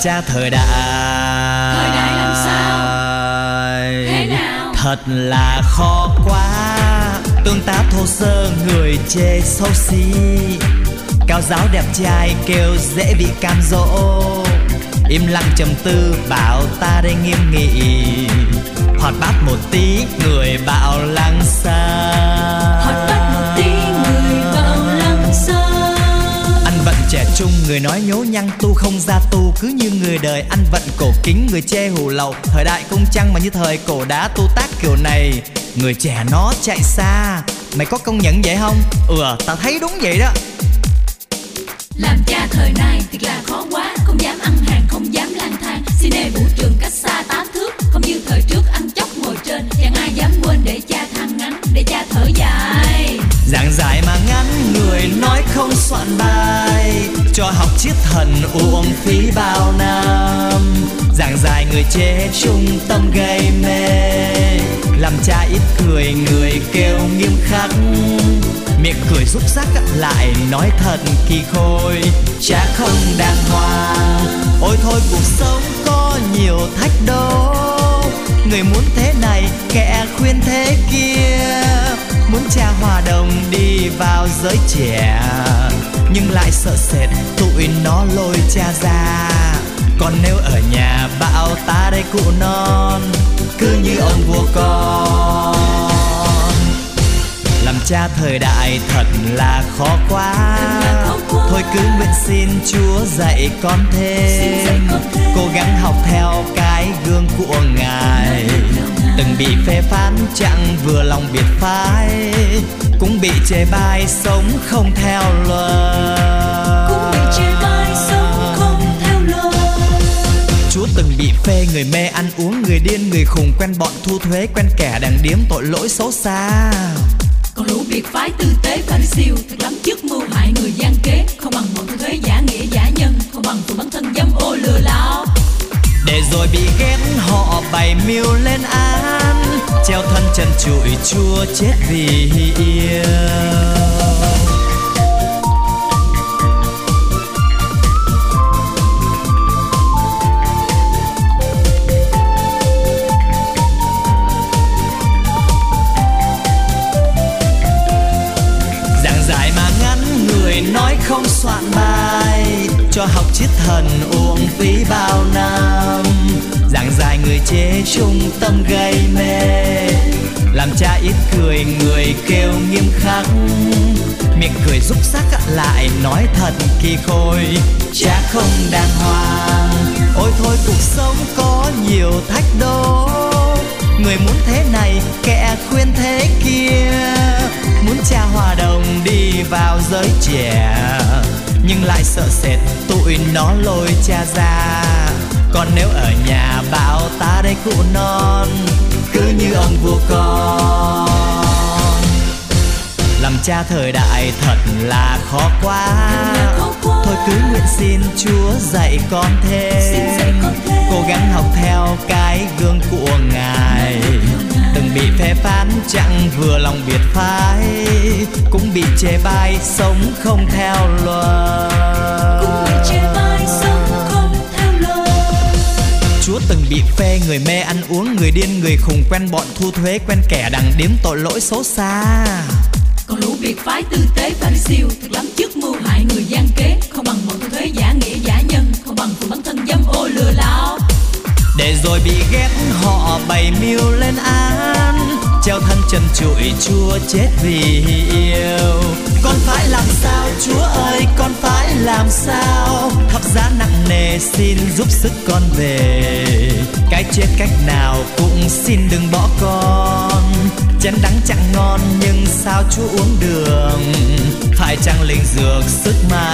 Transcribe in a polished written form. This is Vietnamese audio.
cha thời đại. Thời đại làm sao? Thế nào? Thật là khó quá. Tương tác thô sơ người chê xấu xí. Cao giáo đẹp trai kêu dễ bị cam dỗ. Im lặng trầm tư bảo ta đây nghiêm nghị. Hoạt bát một tí người bảo lăng xa. Hoạt bát một tí người bảo lăng xa. Ăn vận trẻ trung người nói nhố nhăng tu không ra tu. Cứ như người đời ăn vận cổ kính người chê hù lậu. Thời đại cung trăng mà như thời cổ đá tu tác kiểu này. Người trẻ nó chạy xa. Mày có công nhận vậy không? Tao thấy đúng vậy đó. Làm cha thời này thiệt là khó quá. Không dám ăn hàng, không dám lang thang. Cine vũ trường cách xa 8 thước. Không như thời trước ăn chốc ngồi trên. Chẳng ai dám quên để cha than ngắn, để cha thở dài. Giảng giải mà ngắn người nói không soạn bài. Cho học triết thần uổng phí bao năm. Giảng giải người chê trung tâm gây mê. Làm cha ít cười người kêu nghiêm khắc. Miệng cười rúc rắc lại nói thật kỳ khôi. Cha không đàng hoàng. Ôi thôi cuộc sống có nhiều thách đố. Người muốn thế này kẻ khuyên thế kia. Muốn cha hòa đồng đi vào giới trẻ. Nhưng lại sợ sệt tụi nó lôi cha ra. Còn nếu ở nhà bảo ta đây cụ non. Cứ như ông vua con. Làm cha thời đại thật là khó quá. Thôi cứ nguyện xin Chúa dạy con thêm. Cố gắng học theo cái gương của Ngài. Từng bị phê phán chẳng vừa lòng biệt phái. Cũng bị chê bai sống không theo luật. Chúa từng bị phê người mê ăn uống, người điên người khùng, quen bọn thu thuế, quen kẻ đàng điếm tội lỗi xấu xa. Còn lũ biệt phái tư tế Pha-ri-siêu thật lắm chức mưu hại người gian kế. Không bằng bọn thu thuế giả nghĩa giả nhân. Không bằng tụi bản thân dâm ô lừa đảo. Để rồi bị ghét họ bày mưu lên án. Treo thân trần trụi Chúa chết vì yêu. Nói không soạn bài. Cho học triết thần uổng phí bao năm. Giảng giải người chê trung tâm gây mê. Làm cha ít cười người kêu nghiêm khắc. Miệng cười rúc rắc lại nói thật kỳ khôi. Cha không đàng hoàng. Ôi thôi cuộc sống có nhiều thách đố. Người muốn thế này kẻ khuyên thế kia. Muốn cha hòa đồng đi vào giới trẻ. Nhưng lại sợ sệt tụi nó lôi cha ra. Còn nếu ở nhà bảo ta đây cụ non. Cứ như ông vua con. Làm cha thời đại thật là khó quá. Thôi cứ nguyện xin Chúa dạy con thêm. Cố gắng học theo cái gương của Ngài. Từng bị phê phán chẳng vừa lòng biệt phái. Cũng bị chê bai sống không theo luật. Chúa từng bị phê người mê ăn uống, người điên người khùng, quen bọn thu thuế, quen kẻ đàng điếm tội lỗi xấu xa. Còn lũ biệt phái tư tế Pha-ri-siêu thật lắm chức mưu hại người gian kế. Không bằng bọn thu thuế giả nghĩa giả nhân. Không bằng tụi bản thân dâm ô lừa đảo. Để rồi bị ghét họ bày mưu lên án. Treo thân trần trụi Chúa chết vì yêu. Con phải làm sao Chúa ơi, con phải làm sao? Thập giá nặng nề xin giúp sức con về. Cái chết cách nào cũng xin đừng bỏ con. Chén đắng chẳng ngon nhưng sao Chúa uống đường. Phải chăng linh dược sức mà